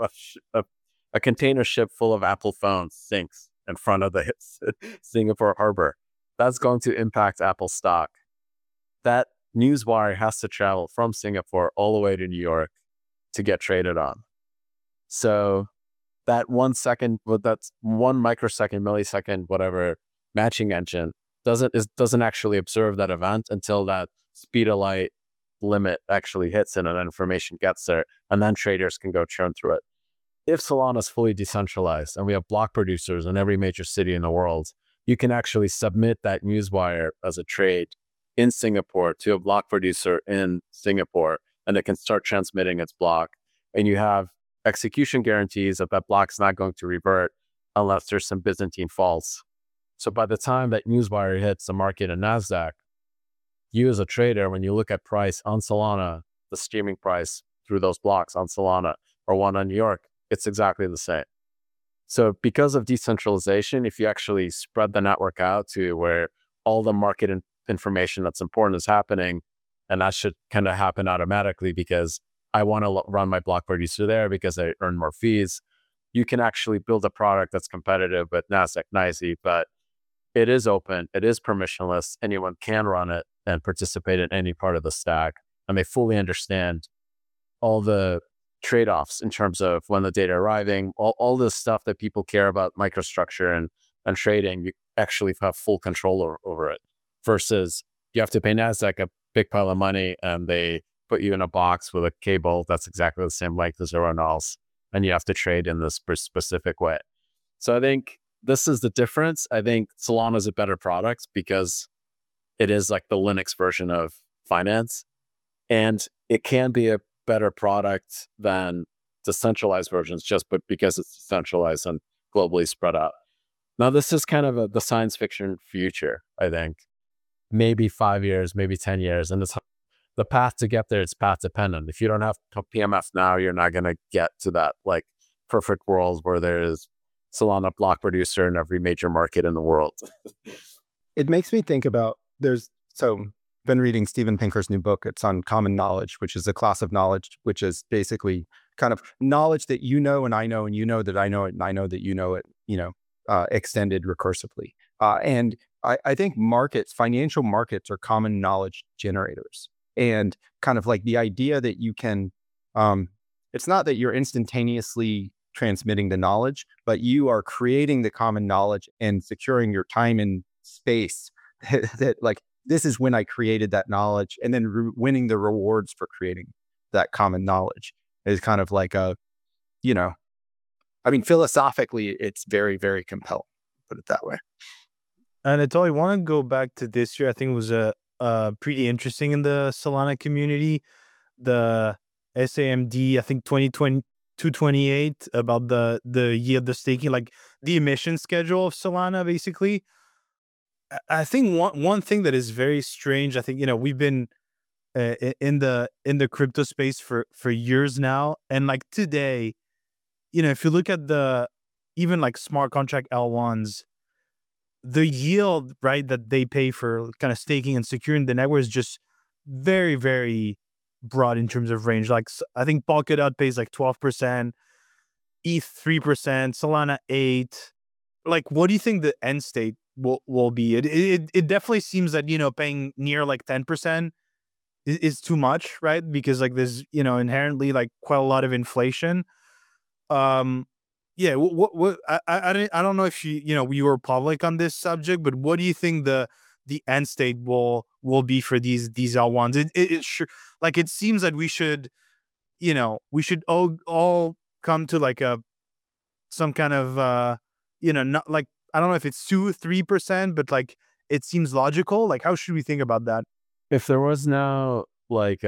container ship full of Apple phones sinks in front of the Singapore harbor, that's going to impact Apple stock. That news wire has to travel from Singapore all the way to New York to get traded on. So that 1 second, that's 1 microsecond, millisecond, whatever matching engine doesn't actually observe that event until that speed of light limit actually hits and that information gets there, and then traders can go churn through it. If Solana is fully decentralized and we have block producers in every major city in the world, you can actually submit that newswire as a trade in Singapore to a block producer in Singapore, and it can start transmitting its block. And you have execution guarantees that that block's not going to revert unless there's some Byzantine faults. So by the time that newswire hits the market in NASDAQ, you as a trader, when you look at price on Solana, the streaming price through those blocks on Solana or one on New York, it's exactly the same. So because of decentralization, if you actually spread the network out to where all the market information that's important is happening, and that should kind of happen automatically because I want to run my block producer there because I earn more fees, you can actually build a product that's competitive with NASDAQ NYSE, but it is open, it is permissionless, anyone can run it and participate in any part of the stack, and they fully understand all the trade-offs in terms of when the data arriving, all this stuff that people care about microstructure and trading, you actually have full control over it. Versus you have to pay NASDAQ a big pile of money and they put you in a box with a cable that's exactly the same length as everyone else, and you have to trade in this specific way. So I think this is the difference. I think Solana is a better product because it is like the Linux version of finance, and it can be a better product than decentralized versions because it's decentralized and globally spread out. Now, this is kind of the science fiction future, I think. Maybe 5 years, maybe 10 years. And the path to get there is path dependent. If you don't have PMF now, you're not going to get to that like perfect world where there is Solana block producer in every major market in the world. It makes me think about been reading Steven Pinker's new book. It's on common knowledge, which is a class of knowledge, which is basically kind of knowledge that you know and I know, and you know that I know it, and I know that you know it, extended recursively. And I think financial markets are common knowledge generators. And kind of like the idea that you can, it's not that you're instantaneously transmitting the knowledge, but you are creating the common knowledge and securing your time and space that like, this is when I created that knowledge, and then winning the rewards for creating that common knowledge is kind of like philosophically, it's very, very compelling, put it that way. And I want to go back to this year. I think it was pretty interesting in the Solana community. The SAMD, I think 228 about the yield, the staking, like the emission schedule of Solana, basically. I think one thing that is very strange, I think, we've been in the crypto space for years now. And like today, if you look at even like smart contract L1s, the yield, right, that they pay for kind of staking and securing the network is just very, very broad in terms of range. Like I think Polkadot pays like 12%, ETH 3%, Solana 8%. Like, what do you think the end state will be? It definitely seems that, paying near like 10% is too much, right? Because like there's, inherently like quite a lot of inflation. Yeah, what I don't know if we were public on this subject, but what do you think the end state will be for these L1s? It sure, like it seems that we should all come to like some kind of not like, I don't know if it's 2-3%, but like it seems logical. Like, how should we think about that? If there was no like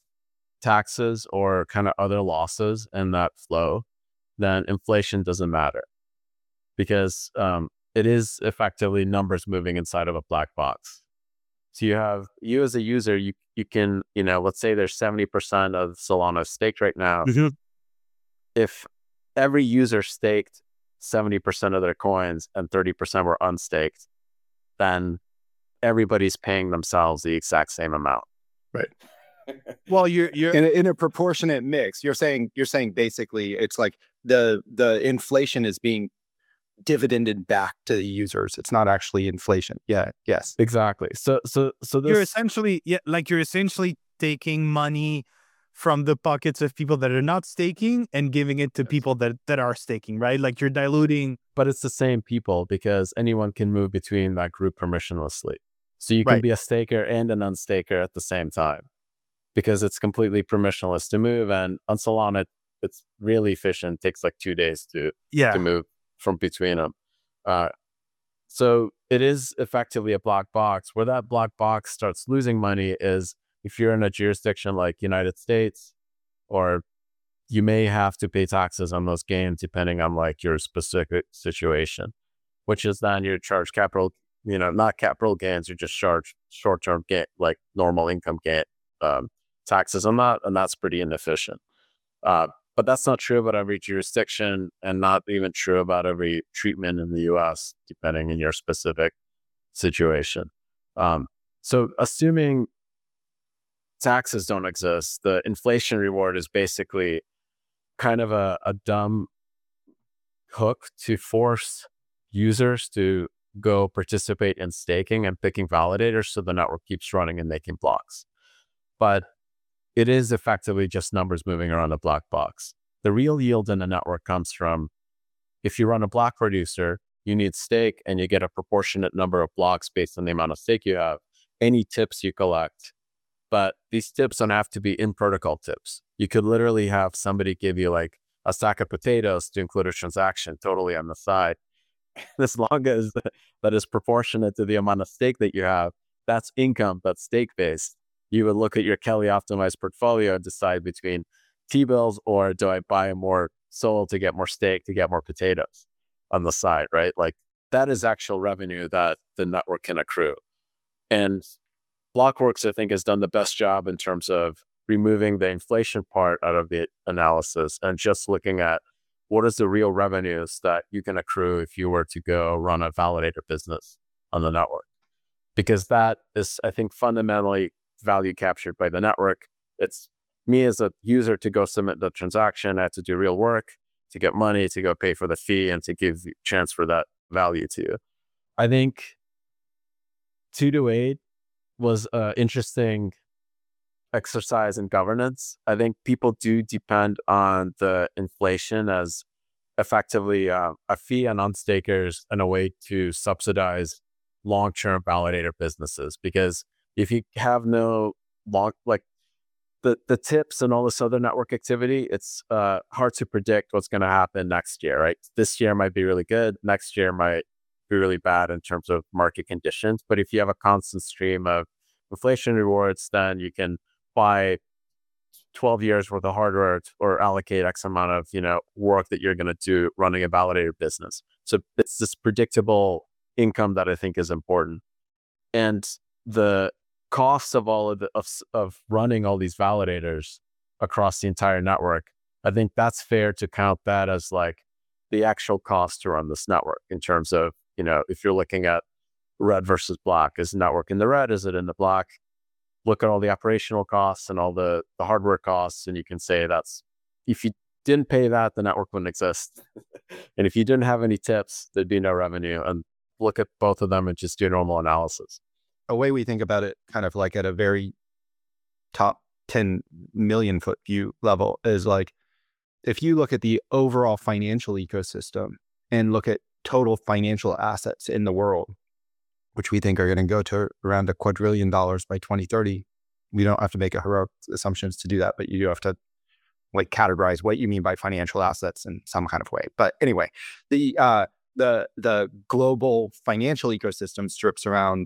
taxes or kind of other losses in that flow, then inflation doesn't matter, because it is effectively numbers moving inside of a black box. So you as a user, you can, let's say there's 70% of Solana staked right now. Mm-hmm. If every user staked 70% of their coins and 30% were unstaked, then everybody's paying themselves the exact same amount. Right. Well, you're in a proportionate mix. You're saying basically it's like the inflation is being dividended back to the users. It's not actually inflation. Yeah. Yes. Exactly. So you're essentially you're essentially taking money from the pockets of people that are not staking and giving it to people that are staking, right? Like you're diluting. But it's the same people, because anyone can move between that group permissionlessly. So you can be a staker and an unstaker at the same time, because it's completely permissionless to move. And on Solana, it's really efficient. It takes like 2 days to move from between them. So it is effectively a black box. Where that black box starts losing money is if you're in a jurisdiction like United States, or you may have to pay taxes on those gains depending on like your specific situation, which is then you're charged capital, not capital gains, you just charge short-term gain, like normal income gain taxes on that, and that's pretty inefficient. But that's not true about every jurisdiction, and not even true about every treatment in the US, depending on your specific situation. So assuming taxes don't exist, the inflation reward is basically kind of a dumb hook to force users to go participate in staking and picking validators so the network keeps running and making blocks. But it is effectively just numbers moving around a black box. The real yield in a network comes from, if you run a block producer, you need stake and you get a proportionate number of blocks based on the amount of stake you have, any tips you collect. But these tips don't have to be in protocol tips. You could literally have somebody give you like a sack of potatoes to include a transaction totally on the side. As long as that is proportionate to the amount of stake that you have, that's income, that's stake based. You would look at your Kelly optimized portfolio and decide between T-bills or do I buy more SOL to get more stake, to get more potatoes on the side, right? Like that is actual revenue that the network can accrue. And Blockworks, I think, has done the best job in terms of removing the inflation part out of the analysis and just looking at what is the real revenues that you can accrue if you were to go run a validator business on the network. Because that is, I think, fundamentally value captured by the network. It's me as a user to go submit the transaction. I have to do real work to get money, to go pay for the fee, and to give the chance for that value to you. I think 228 was an interesting exercise in governance. I think people do depend on the inflation as effectively a fee on unstakers and a way to subsidize long-term validator businesses. Because if you have no the tips and all this other network activity, it's hard to predict what's going to happen next year, right? This year might be really good. Next year might be really bad in terms of market conditions. But if you have a constant stream of inflation rewards, then you can buy 12 years worth of hardware or allocate X amount of, work that you're going to do running a validator business. So it's this predictable income that I think is important. And the costs of all of running all these validators across the entire network, I think that's fair to count that as like the actual cost to run this network in terms of, if you're looking at red versus black, is the network in the red? Is it in the black? Look at all the operational costs and all the hardware costs, and you can say that's, if you didn't pay that, the network wouldn't exist. And if you didn't have any tips, there'd be no revenue. And look at both of them and just do normal analysis. A way we think about it kind of like at a very top 10 million foot view level is like, if you look at the overall financial ecosystem and look at total financial assets in the world, which we think are going to go to around $2 quadrillion by 2030. We don't have to make a heroic assumptions to do that, but you do have to like categorize what you mean by financial assets in some kind of way. But anyway, the global financial ecosystem strips around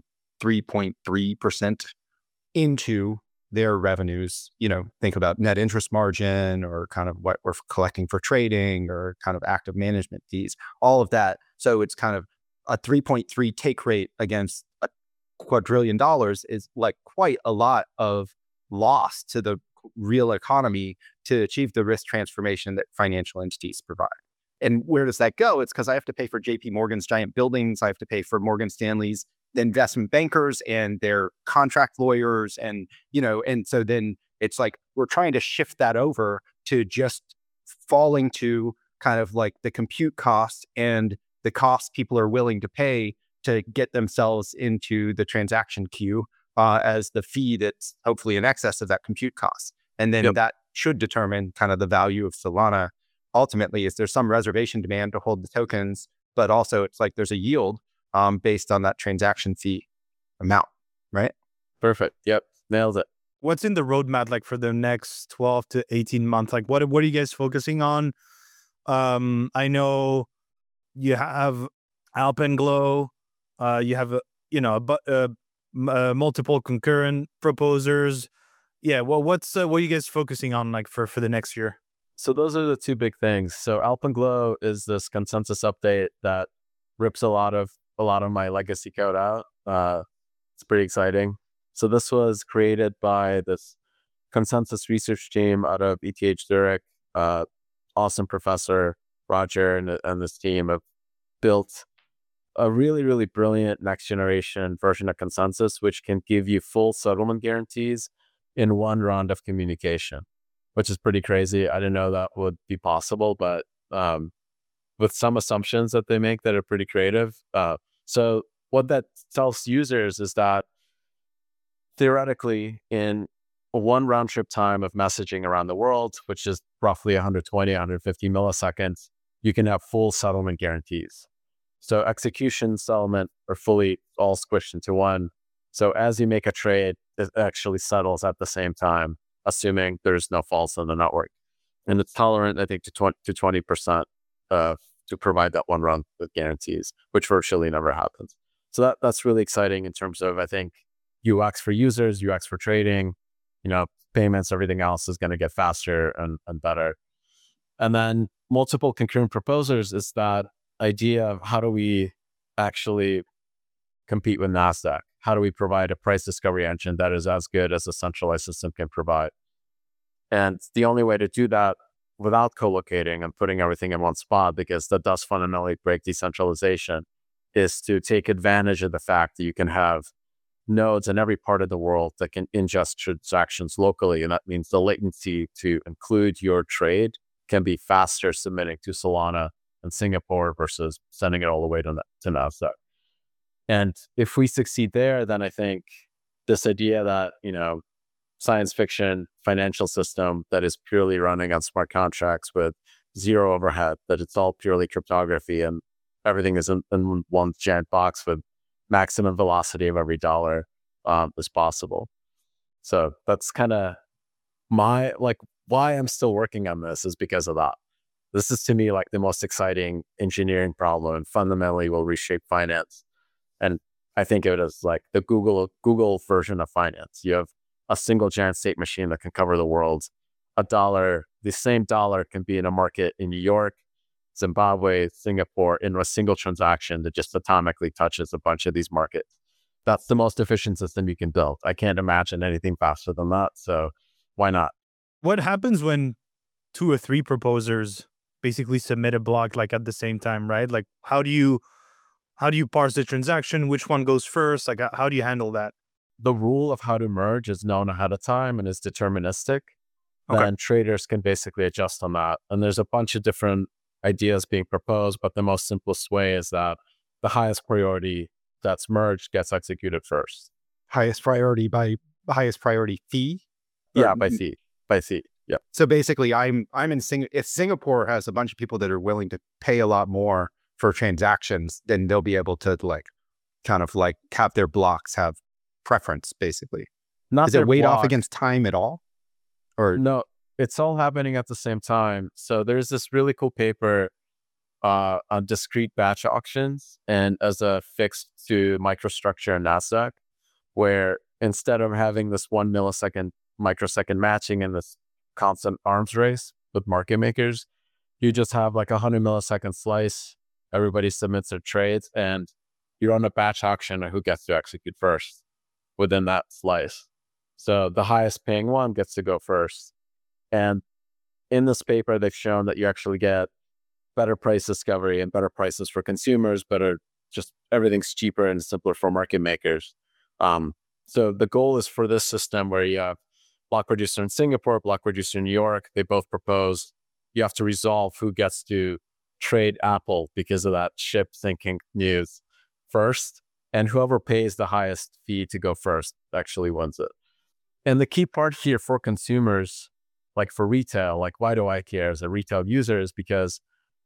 3.3% into their revenues. Think about net interest margin or kind of what we're collecting for trading or kind of active management fees, all of that. So it's kind of a 3.3 take rate against $2 quadrillion is like quite a lot of loss to the real economy to achieve the risk transformation that financial entities provide. And where does that go? It's because I have to pay for JP Morgan's giant buildings. I have to pay for Morgan Stanley's investment bankers and their contract lawyers. And, and so then it's like, we're trying to shift that over to just falling to kind of like the compute costs and the costs people are willing to pay to get themselves into the transaction queue as the fee that's hopefully in excess of that compute cost. And then that should determine kind of the value of Solana. Ultimately, is there some reservation demand to hold the tokens, but also it's like there's a yield based on that transaction fee amount, right? Perfect. Yep. Nailed it. What's in the roadmap like for the next 12 to 18 months? Like what are you guys focusing on? I know you have Alpenglow, you have multiple concurrent proposers. Yeah, well, what are you guys focusing on like for the next year? So those are the two big things. So Alpenglow is this consensus update that rips a lot of my legacy code out. It's pretty exciting. So this was created by this consensus research team out of ETH Zurich. Awesome professor Roger and this team have built a really, really brilliant next generation version of consensus, which can give you full settlement guarantees in one round of communication, which is pretty crazy. I didn't know that would be possible, but with some assumptions that they make that are pretty creative. So what that tells users is that theoretically in one round trip time of messaging around the world, which is roughly 120, 150 milliseconds, you can have full settlement guarantees. So execution, settlement are fully all squished into one. So as you make a trade, it actually settles at the same time, assuming there's no faults in the network. And it's tolerant, I think, to 20% to provide that one run with guarantees, which virtually never happens. So that's really exciting in terms of, I think, UX for users, UX for trading, payments, everything else is going to get faster and better. And then multiple concurrent proposers is that idea of how do we actually compete with NASDAQ? How do we provide a price discovery engine that is as good as a centralized system can provide? And the only way to do that without co-locating and putting everything in one spot, because that does fundamentally break decentralization, is to take advantage of the fact that you can have nodes in every part of the world that can ingest transactions locally. And that means the latency to include your trade can be faster submitting to Solana in Singapore versus sending it all the way to NASDAQ. And if we succeed there, then I think this idea that, science fiction financial system that is purely running on smart contracts with zero overhead, that it's all purely cryptography and everything is in one giant box with maximum velocity of every dollar is possible. So that's kind of why I'm still working on this, is because of that. This is to me like the most exciting engineering problem and fundamentally will reshape finance. And I think of it as like the Google version of finance. You have a single giant state machine that can cover the world. The same dollar can be in a market in New York, Zimbabwe, Singapore, in a single transaction that just atomically touches a bunch of these markets. That's the most efficient system you can build. I can't imagine anything faster than that. So why not? What happens when 2 or 3 proposers basically submit a block like at the same time, right? Like how do you parse the transaction? Which one goes first? Like how do you handle that? The rule of how to merge is known ahead of time and is deterministic. Okay. Then traders can basically adjust on that. And there's a bunch of different ideas being proposed, but the most simplest way is that the highest priority that's merged gets executed first. Highest priority fee? Yeah, by fee. Yeah. So basically, I'm in Singapore. If Singapore has a bunch of people that are willing to pay a lot more for transactions, then they'll be able to have their blocks have preference, basically. Not Is it weighed off block. against time at all? Or No, it's all happening at the same time. So there's this really cool paper on discrete batch auctions and as a fix to microstructure in NASDAQ, where instead of having this 1 millisecond microsecond matching in this constant arms race with market makers, you just have like 100 millisecond slice. Everybody submits their trades and you run a batch auction of who gets to execute first within that slice. So the highest paying one gets to go first. And in this paper, they've shown that you actually get better price discovery and better prices for consumers, just everything's cheaper and simpler for market makers. So the goal is for this system where you have block producer in Singapore, block producer in New York, they both propose you have to resolve who gets to trade Apple because of that ship sinking news first. And whoever pays the highest fee to go first actually wins it. And the key part here for consumers, like for retail, like why do I care as a retail user, is because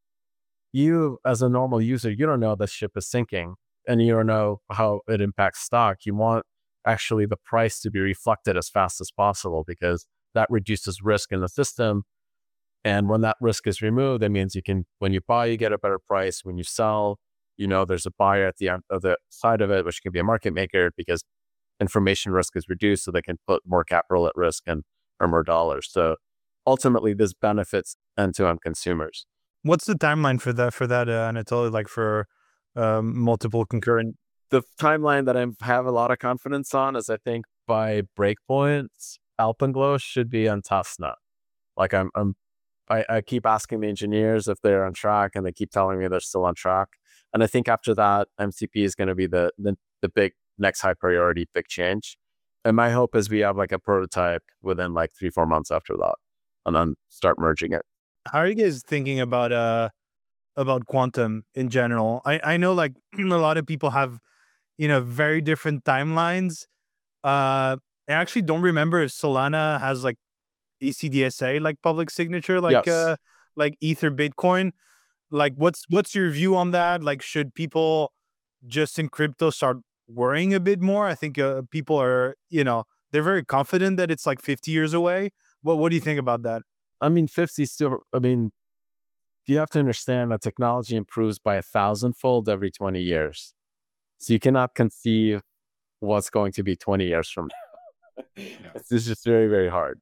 you as a normal user, you don't know the ship is sinking and you don't know how it impacts stock. You want actually the price to be reflected as fast as possible because that reduces risk in the system. And when that risk is removed, that means when you buy, you get a better price. When you sell, there's a buyer at the end of the side of it, which can be a market maker because information risk is reduced so they can put more capital at risk and earn more dollars. So ultimately this benefits end-to-end consumers. What's the timeline for that, Anatoly, like for multiple concurrent? The timeline that I have a lot of confidence on is I think by breakpoints, Alpenglow should be on testnet. Like I keep asking the engineers if they're on track and they keep telling me they're still on track. And I think after that, MCP is going to be the big next high priority, big change. And my hope is we have like a prototype within like 3-4 months after that and then start merging it. How are you guys thinking about quantum in general? I know like a lot of people have, very different timelines. I actually don't remember if Solana has like ECDSA, like public signature, like Yes. like Ether, Bitcoin. Like, what's your view on that? Like, should people just in crypto start worrying a bit more? I think people are, they're very confident that it's like 50 years away. What do you think about that? I mean, 50 still, I mean, you have to understand that technology improves by 1,000-fold every 20 years. So you cannot conceive what's going to be 20 years from now. It's just very, very hard.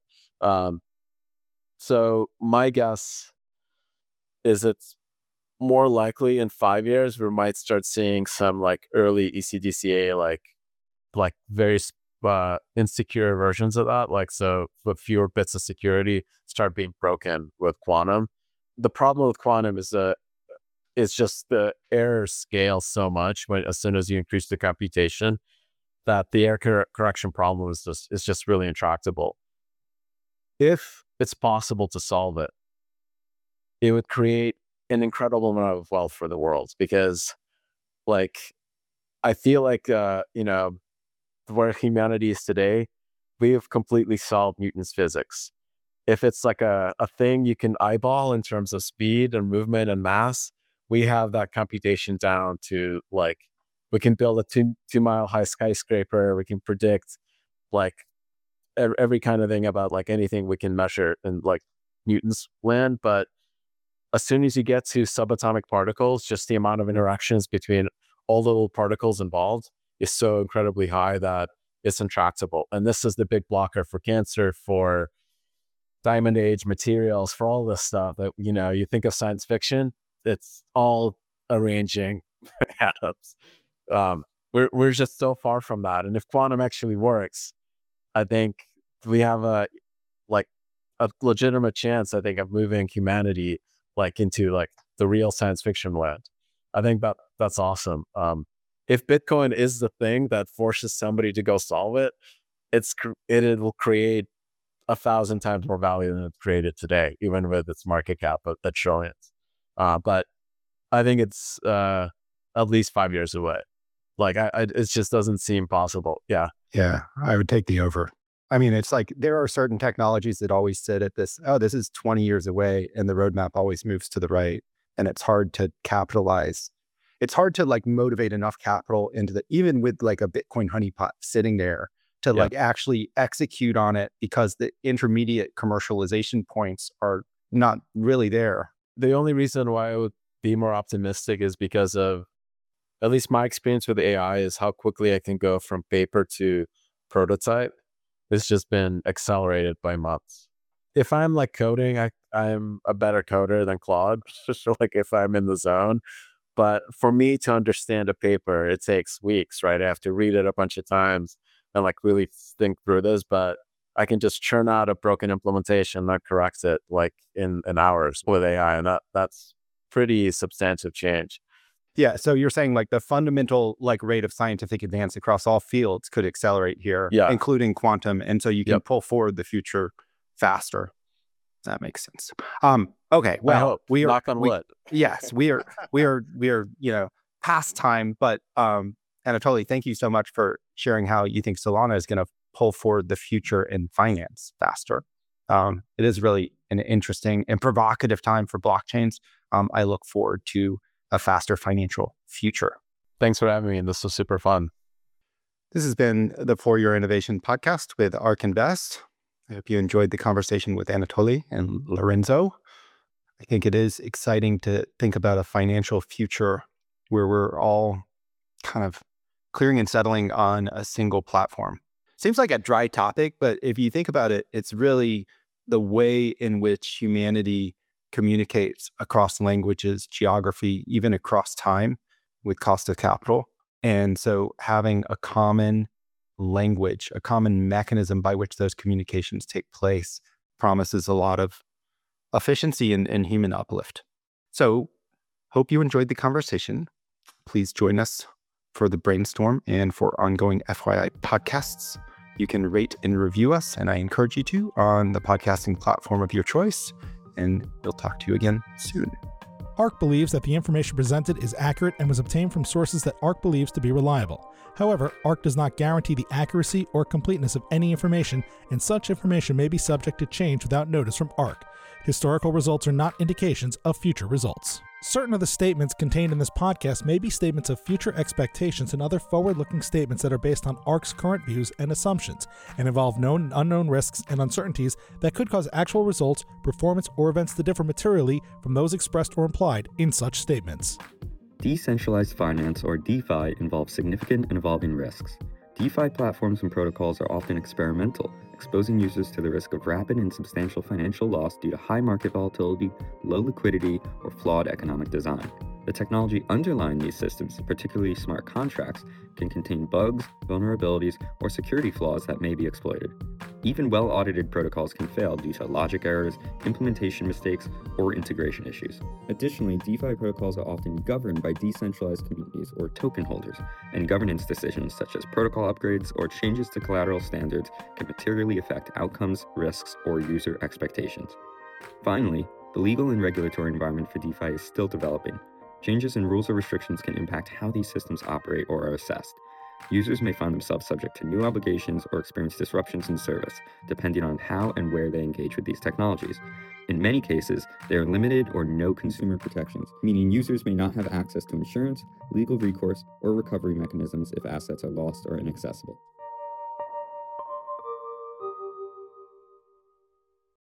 So my guess is it's more likely in 5 years, we might start seeing some like early ECDCA, like very insecure versions of that. Like, so with fewer bits of security start being broken with quantum. The problem with quantum is it's just the error scales so much as soon as you increase the computation that the error correction problem is just really intractable. If it's possible to solve it, it would create an incredible amount of wealth for the world, because like I feel like where humanity is today, we have completely solved Newton's physics. If it's like a thing you can eyeball in terms of speed and movement and mass, we have that computation down to like, we can build a 2-mile high skyscraper. We can predict like every kind of thing about like anything we can measure in like Newton's land. But as soon as you get to subatomic particles, just the amount of interactions between all the little particles involved is so incredibly high that it's intractable. And this is the big blocker for cancer, for diamond age materials, for all this stuff that, you think of science fiction, it's all arranging atoms. We're just so far from that. And if quantum actually works, I think we have a legitimate chance, I think, of moving humanity like into like the real science fiction land. I think that's awesome. If Bitcoin is the thing that forces somebody to go solve it, it will create 1,000 times more value than it's created today, even with its market cap of the trillions. But I think it's at least 5 years away. Like it just doesn't seem possible. Yeah. Yeah, I would take the over. I mean, it's like there are certain technologies that always sit at this is 20 years away, and the roadmap always moves to the right, and it's hard to capitalize. It's hard to like motivate enough capital into even with like a Bitcoin honeypot sitting there to like actually execute on it, because the intermediate commercialization points are not really there. The only reason why I would be more optimistic is because of, at least my experience with AI, is how quickly I can go from paper to prototype. It's just been accelerated by months. If I'm like coding, I'm a better coder than Claude, just like if I'm in the zone. But for me to understand a paper, it takes weeks, right? I have to read it a bunch of times and like really think through this, but I can just churn out a broken implementation that corrects it like in hours with AI. And that's pretty substantive change. Yeah. So you're saying like the fundamental like rate of scientific advance across all fields could accelerate here, including quantum. And so you can pull forward the future faster. That makes sense. Okay. Well, we are knock on wood. Yes, we are, past time, but, Anatoly, thank you so much for sharing how you think Solana is going to pull forward the future in finance faster. It is really an interesting and provocative time for blockchains. I look forward to a faster financial future. Thanks for having me. This was super fun. This has been the For Your Innovation podcast with ARK Invest. I hope you enjoyed the conversation with Anatoly and Lorenzo. I think it is exciting to think about a financial future where we're all kind of clearing and settling on a single platform. Seems like a dry topic, but if you think about it, it's really the way in which humanity communicates across languages, geography, even across time with cost of capital. And so having a common language, a common mechanism by which those communications take place promises a lot of efficiency and human uplift. So hope you enjoyed the conversation. Please join us for the brainstorm and for ongoing FYI podcasts. You can rate and review us, and I encourage you to, on the podcasting platform of your choice. And we'll talk to you again soon. ARK believes that the information presented is accurate and was obtained from sources that ARK believes to be reliable. However, ARK does not guarantee the accuracy or completeness of any information, and such information may be subject to change without notice from ARK. Historical results are not indications of future results. Certain of the statements contained in this podcast may be statements of future expectations and other forward-looking statements that are based on ARK's current views and assumptions, and involve known and unknown risks and uncertainties that could cause actual results, performance, or events to differ materially from those expressed or implied in such statements. Decentralized finance, or DeFi, involves significant and evolving risks. DeFi platforms and protocols are often experimental, exposing users to the risk of rapid and substantial financial loss due to high market volatility, low liquidity, or flawed economic design. The technology underlying these systems, particularly smart contracts, can contain bugs, vulnerabilities, or security flaws that may be exploited. Even well-audited protocols can fail due to logic errors, implementation mistakes, or integration issues. Additionally, DeFi protocols are often governed by decentralized communities or token holders, and governance decisions such as protocol upgrades or changes to collateral standards can materially affect outcomes, risks, or user expectations. Finally, the legal and regulatory environment for DeFi is still developing. Changes in rules or restrictions can impact how these systems operate or are assessed. Users may find themselves subject to new obligations or experience disruptions in service, depending on how and where they engage with these technologies. In many cases, there are limited or no consumer protections, meaning users may not have access to insurance, legal recourse, or recovery mechanisms if assets are lost or inaccessible.